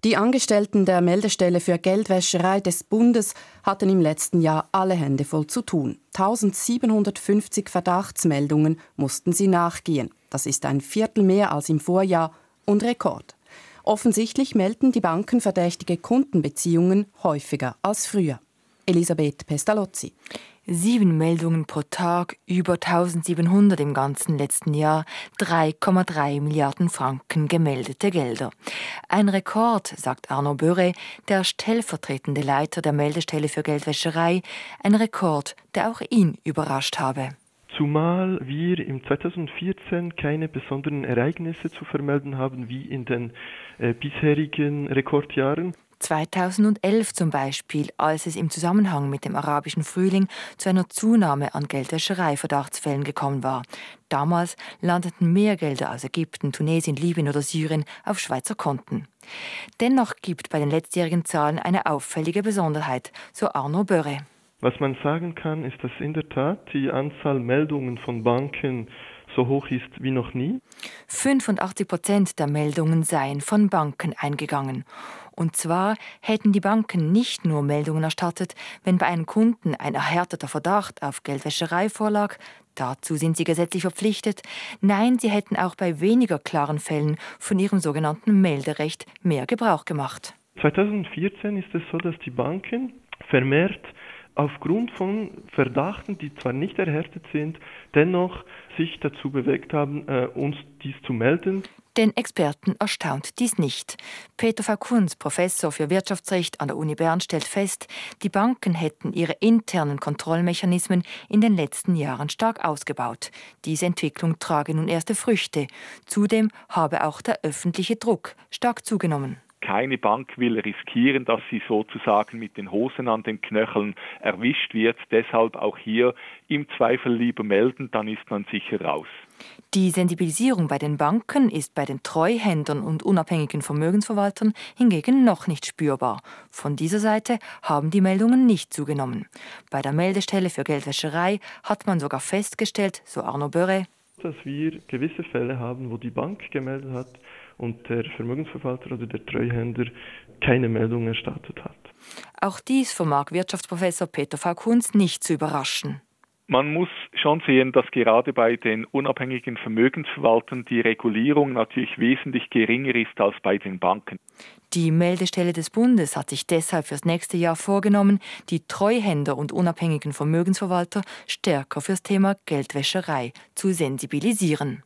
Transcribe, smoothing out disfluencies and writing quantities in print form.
Die Angestellten der Meldestelle für Geldwäscherei des Bundes hatten im letzten Jahr alle Hände voll zu tun. 1750 Verdachtsmeldungen mussten sie nachgehen. Das ist ein Viertel mehr als im Vorjahr und Rekord. Offensichtlich melden die Banken verdächtige Kundenbeziehungen häufiger als früher. Elisabeth Pestalozzi. 7 Meldungen pro Tag, über 1700 im ganzen letzten Jahr, 3,3 Milliarden Franken gemeldete Gelder. Ein Rekord, sagt Arno Böre, der stellvertretende Leiter der Meldestelle für Geldwäscherei, ein Rekord, der auch ihn überrascht habe. Zumal wir im 2014 keine besonderen Ereignisse zu vermelden haben wie in den bisherigen Rekordjahren. 2011 zum Beispiel, als es im Zusammenhang mit dem arabischen Frühling zu einer Zunahme an Geldwäscherei-Verdachtsfällen gekommen war. Damals landeten mehr Gelder aus Ägypten, Tunesien, Libyen oder Syrien auf Schweizer Konten. Dennoch gibt bei den letztjährigen Zahlen eine auffällige Besonderheit, so Arno Böre. Was man sagen kann, ist, dass in der Tat die Anzahl Meldungen von Banken so hoch ist wie noch nie. 85% der Meldungen seien von Banken eingegangen. Und zwar hätten die Banken nicht nur Meldungen erstattet, wenn bei einem Kunden ein erhärteter Verdacht auf Geldwäscherei vorlag. Dazu sind sie gesetzlich verpflichtet. Nein, sie hätten auch bei weniger klaren Fällen von ihrem sogenannten Melderecht mehr Gebrauch gemacht. 2014 ist es so, dass die Banken vermehrt aufgrund von Verdachten, die zwar nicht erhärtet sind, dennoch sich dazu bewegt haben, uns dies zu melden. Den Experten erstaunt dies nicht. Peter V. Kunz, Professor für Wirtschaftsrecht an der Uni Bern, stellt fest, die Banken hätten ihre internen Kontrollmechanismen in den letzten Jahren stark ausgebaut. Diese Entwicklung trage nun erste Früchte. Zudem habe auch der öffentliche Druck stark zugenommen. Keine Bank will riskieren, dass sie sozusagen mit den Hosen an den Knöcheln erwischt wird. Deshalb auch hier im Zweifel lieber melden, dann ist man sicher raus. Die Sensibilisierung bei den Banken ist bei den Treuhändern und unabhängigen Vermögensverwaltern hingegen noch nicht spürbar. Von dieser Seite haben die Meldungen nicht zugenommen. Bei der Meldestelle für Geldwäscherei hat man sogar festgestellt, so Arno Böre, dass wir gewisse Fälle haben, wo die Bank gemeldet hat und der Vermögensverwalter oder der Treuhänder keine Meldung erstattet hat. Auch dies vermag Wirtschaftsprofessor Peter V. Kunz nicht zu überraschen. Man muss schon sehen, dass gerade bei den unabhängigen Vermögensverwaltern die Regulierung natürlich wesentlich geringer ist als bei den Banken. Die Meldestelle des Bundes hat sich deshalb fürs nächste Jahr vorgenommen, die Treuhänder und unabhängigen Vermögensverwalter stärker fürs Thema Geldwäscherei zu sensibilisieren.